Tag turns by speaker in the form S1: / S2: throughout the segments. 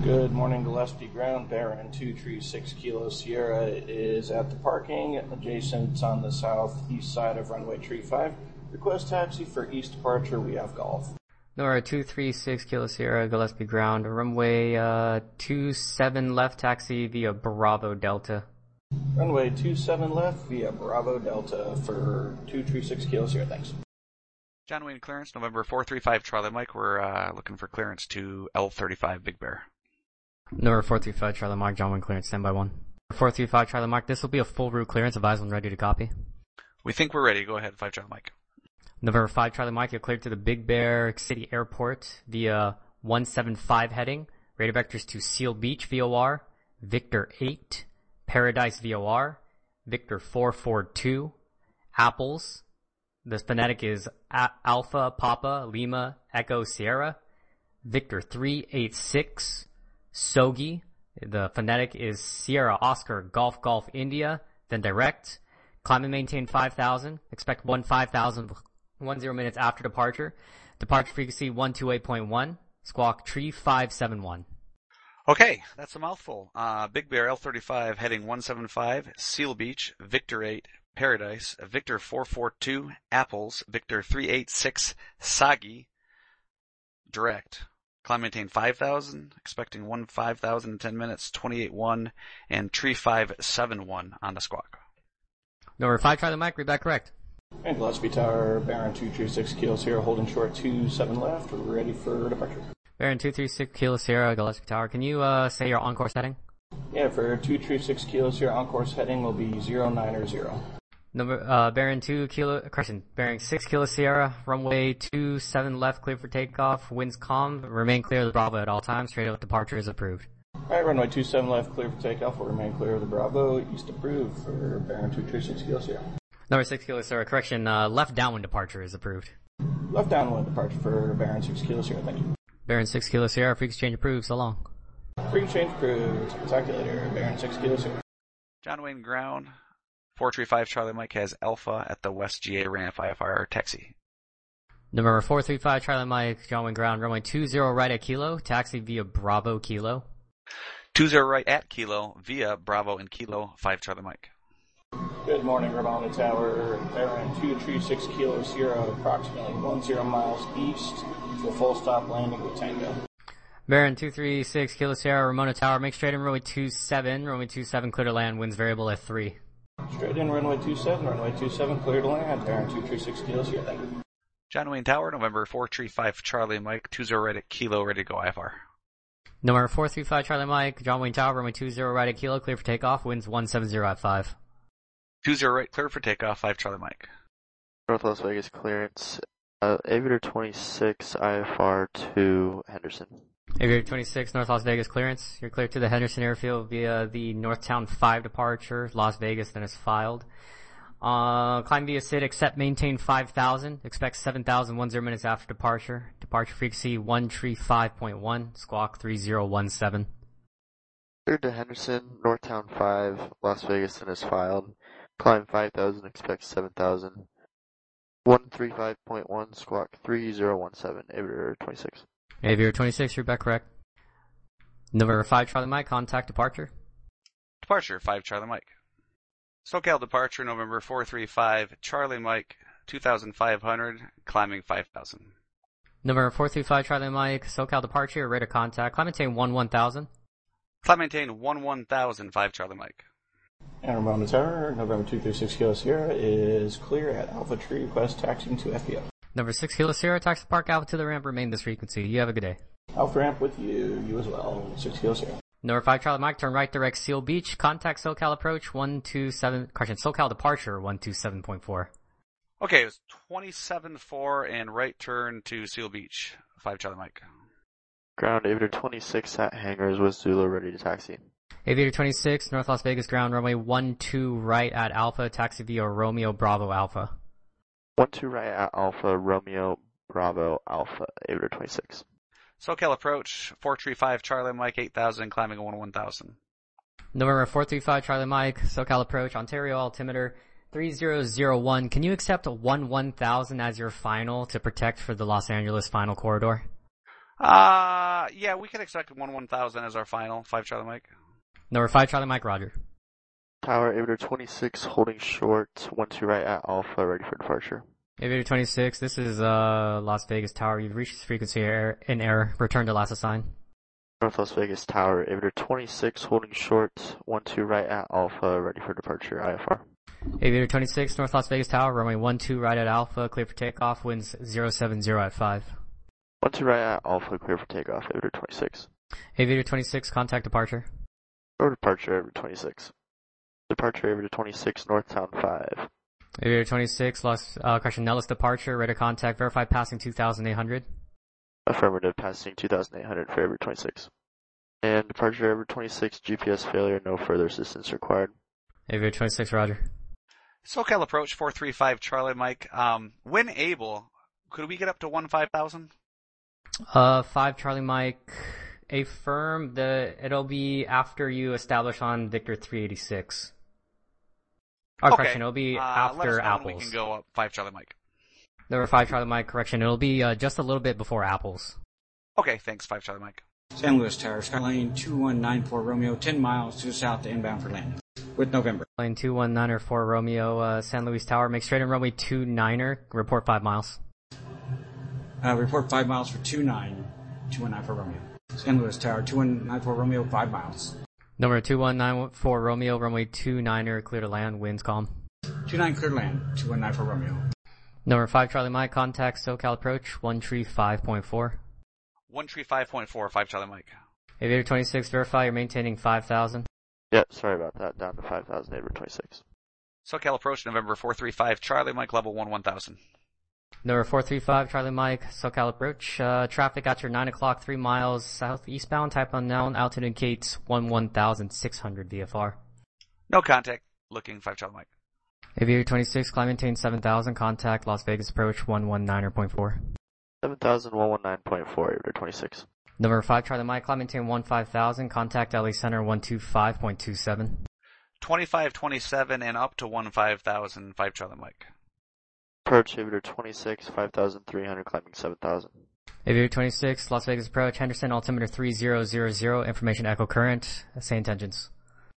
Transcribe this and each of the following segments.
S1: Good morning, Gillespie Ground. Baron 236 Kilo Sierra is at the parking adjacent on the southeast side of runway 35. Request taxi for east departure. We have golf.
S2: Nora 236 Kilo Sierra, Gillespie Ground, runway 27 left, taxi via Bravo Delta.
S1: Runway 27 left via Bravo Delta for 236 Kilo Sierra. Thanks.
S3: John Wayne clearance, November 435 Charlie Mike. We're looking for clearance to L35 Big Bear.
S2: Number 435 Charlie Mike, John Wayne clearance, standby 1. 435 Charlie Mike, this will be a full route clearance. Advise when ready to copy.
S3: We think we're ready. Go ahead, 5 Charlie Mike.
S2: November 5 Charlie Mike, you're cleared to the Big Bear City Airport via 175 heading. Radar vectors to Seal Beach VOR, Victor 8, Paradise VOR, Victor 442, Apples. The phonetic is Alpha Papa Lima Echo Sierra, Victor 386, Sogi. The phonetic is Sierra Oscar Golf Golf India, then direct. Climb and maintain 5,000. Expect 5,000 10 minutes after departure. Departure frequency 128.1. Squawk tree 571.
S3: Okay, that's a mouthful. Big Bear L35 heading 175, Seal Beach, Victor 8, Paradise, Victor 442, Apples, Victor 386, Sagi, direct. Climb maintain 5,000, expecting 5,000 in 10 minutes, 28.1, and tree 571 on the squawk.
S2: Number 5 Charlie Mike, read that correct.
S1: And Gillespie Tower, Baron 236 Kilo Sierra, holding short 27 left. We're ready for departure.
S2: Baron 236 Kilo Sierra, Gillespie Tower. Can you say your on-course heading?
S1: Yeah, for 236 Kilo Sierra, on-course heading will be 090.
S2: Number Baron 6 Kilo Sierra, runway 27 left, clear for takeoff. Winds calm. Remain clear of the Bravo at all times. Straight out departure is approved.
S1: Alright, runway 27 left, clear for takeoff. Will remain clear of the Bravo. East approved for Baron 236 Kilo Sierra.
S2: Number 6 Kilo Sierra, correction, left downwind departure is approved.
S1: Left downwind departure for Baron 6 Kilo Sierra, thank you.
S2: Baron 6 Kilo Sierra, freak exchange approved, so long.
S1: Freak exchange approved. Talk to you later, Baron 6 Kilo Sierra.
S3: John Wayne Ground, 435 Charlie Mike has Alpha at the West GA ramp IFR taxi.
S2: Number 435 Charlie Mike, John Wayne Ground, runway 20 right at Kilo, taxi via Bravo Kilo.
S3: 20 right at Kilo via Bravo and Kilo, 5 Charlie Mike.
S1: Good morning, Ramona Tower, Baron 236 Kilo Sierra, approximately 10 miles east to a full stop landing with Tango.
S2: Baron 236 Kilo Sierra, Ramona Tower, make straight in runway 27, clear to land, winds variable at 3.
S1: Straight in runway 27, clear to land, Baron 236 Kilo Sierra, thank you.
S3: John Wayne Tower, November 435 Charlie Mike, 20 right at Kilo, ready to go IFR.
S2: Number 435 Charlie Mike, John Wayne Tower, runway 20 right at Kilo, clear for takeoff, winds 170 at 5.
S3: 20 right, clear for takeoff, 5 Charlie Mike.
S4: North Las Vegas clearance, Aviator 26 IFR to Henderson.
S2: Aviator 26 North Las Vegas clearance. You're cleared to the Henderson Airfield via the Northtown 5 departure, Las Vegas, then is filed. Climb via SID, accept maintain 5,000, expect 7,000 minutes after departure. Departure frequency 135.1, squawk 3017.
S4: Cleared to Henderson, Northtown 5, Las Vegas, then is filed. Climb 5,000, expect 7,000. 135.1, squawk 3017, Aviator 26.
S2: Aviator 26, you're back correct. Number 5 Charlie Mike, contact departure.
S3: Departure, 5 Charlie Mike. SoCal departure, November 435 Charlie Mike, 2,500, climbing 5,000.
S2: Number 435 Charlie Mike, SoCal departure, rate of contact, climb maintain 1,000.
S3: Climb maintain 1,000, 5 Charlie Mike.
S1: And Ramona Tower, November 236 Kilo Sierra is clear at Alpha Tree, request taxiing to FBO.
S2: Number 6 Kilo Sierra, taxi park Alpha to the ramp, remain this frequency. You have a good day.
S1: Alpha ramp with you as well, 6 Kilo Sierra.
S2: Number 5 Charlie Mike, turn right direct Seal Beach, contact SoCal approach 127, SoCal departure 127.4.
S3: Okay, it was 27.4 and right turn to Seal Beach, 5 Charlie Mike.
S4: Ground Aviator 26 at hangars with Zulu ready to taxi.
S2: Aviator 26, North Las Vegas ground, runway 12 right at Alpha, taxi via Romeo Bravo Alpha.
S4: 12 right at Alpha, Romeo Bravo Alpha, Aviator 26.
S3: SoCal approach, 435 Charlie Mike, 8,000, climbing 1,000.
S2: Number 435 Charlie Mike, SoCal approach, Ontario altimeter 3001. Can you accept 1,000 as your final to protect for the Los Angeles final corridor?
S3: Yeah, we can expect 1,000 as our final. 5 Charlie Mike.
S2: Number 5 Charlie Mike, Roger.
S4: Tower Aviator 26 holding short, 12 right at Alpha, ready for departure.
S2: Aviator 26, this is Las Vegas Tower. You've reached frequency in error. Return to last assign.
S4: North Las Vegas Tower Aviator 26 holding short, 12 right at Alpha, ready for departure, IFR.
S2: Aviator 26, North Las Vegas Tower, runway 12 right at Alpha, clear for takeoff, winds 070 at 5.
S4: 12 right at Alpha, clear for takeoff, Aviator 26.
S2: Aviator 26, contact departure.
S4: Or departure, Aviator 26. Departure, Aviator 26, Northtown 5.
S2: Aviator 26, Nellis departure, radar contact, verify passing 2,800.
S4: Affirmative, passing 2,800 for Aviator 26. And departure, Aviator 26, GPS failure, no further assistance required.
S2: Aviator 26, roger.
S3: SoCal approach 435 Charlie Mike. When able, could we get up to 15,000?
S2: 5 Charlie Mike, affirm it'll be after you establish on Victor 386. Correction, it'll be after Apples.
S3: We can go up 5 Charlie Mike.
S2: Number 5 Charlie Mike, correction, it'll be just a little bit before Apples.
S3: Okay, thanks, 5 Charlie Mike.
S5: San Luis Tower, Skylane 2194 Romeo, 10 miles to the south to inbound for landing. With November.
S2: Lane 219er Romeo, San Luis Tower, make straight in runway 29er, report 5 miles.
S5: Report 5 miles for 21994 Romeo. San Luis Tower, 2194 Romeo, 5 miles.
S2: Number 2194 Romeo, runway 29er, clear to land, winds calm.
S5: 29 clear to land, 2194 Romeo.
S2: Number 5 Charlie Mike, contact SoCal approach, 135.4.
S3: 135.4, 5 Charlie Mike.
S2: Aviator 26, verify you're maintaining 5,000.
S4: Yeah, sorry about that, down to 5,000, Aviator 26.
S3: SoCal approach November 435 Charlie Mike, level 1,000.
S2: Number 435 Charlie Mike, SoCal approach, traffic at your 9 o'clock, 3 miles southeastbound, type unknown, altitude indicates 11,600 VFR.
S3: No contact, looking 5 Charlie Mike.
S2: Aviator 26, climb maintain 7,000, contact Las Vegas approach 119.4.
S4: 7,119.4, Aviator 26.
S2: Number 5 Charlie Mike, climb maintain 15,000, contact LA Center 125.27.
S3: 2527 and up to 15,000, 5 Charlie Mike.
S4: Approach Aviator 26, 5,300, climbing 7,000.
S2: Aviator 26, Las Vegas approach, Henderson, altimeter 3000, information echo current, say intentions.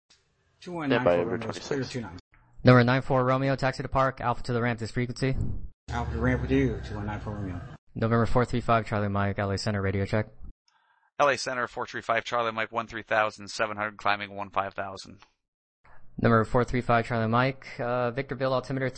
S5: 2194 Romeo, clear 29.
S2: Number 94 Romeo, taxi to park, Alpha to the ramp, this frequency.
S5: Alpha to ramp with you, 2194 Romeo.
S2: November 435 Charlie Mike, LA Center, radio check.
S3: LA Center 435 Charlie Mike, 13,700, climbing 15,000.
S2: Number 435 Charlie Mike, Victorville, altimeter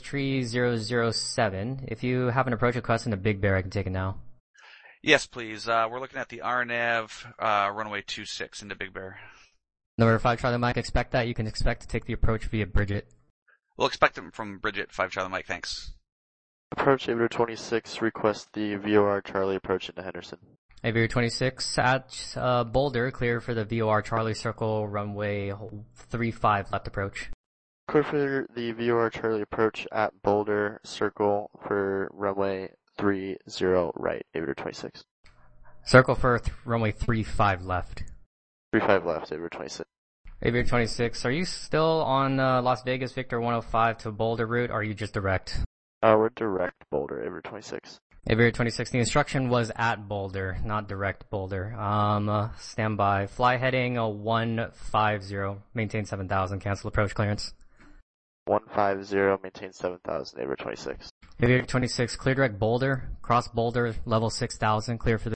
S2: 3007. If you have an approach request in the Big Bear, I can take it now.
S3: Yes, please. We're looking at the RNAV, runway 26 into Big Bear.
S2: Number 5 Charlie Mike, expect that. You can expect to take the approach via Bridget.
S3: We'll expect them from Bridget, 5 Charlie Mike, thanks.
S4: Approach Aviator 26, request the VOR Charlie approach into Henderson.
S2: Aviator 26 at Boulder, clear for the VOR Charlie circle, runway 35 left approach.
S4: Clear for the VOR Charlie approach at Boulder circle for runway 30 right, Aviator 26.
S2: Circle for runway 35 left.
S4: 35 left, Aviator 26.
S2: Aviator 26, are you still on Las Vegas Victor 105 to Boulder route, or are you just direct?
S4: We're direct Boulder, Aviator 26.
S2: Aviator 26, the instruction was at Boulder, not direct Boulder. Stand by. Fly heading 150, maintain 7,000, cancel approach clearance.
S4: 150, maintain 7,000, Aviator 26.
S2: Aviator 26, clear direct Boulder, cross Boulder, level 6,000, clear for the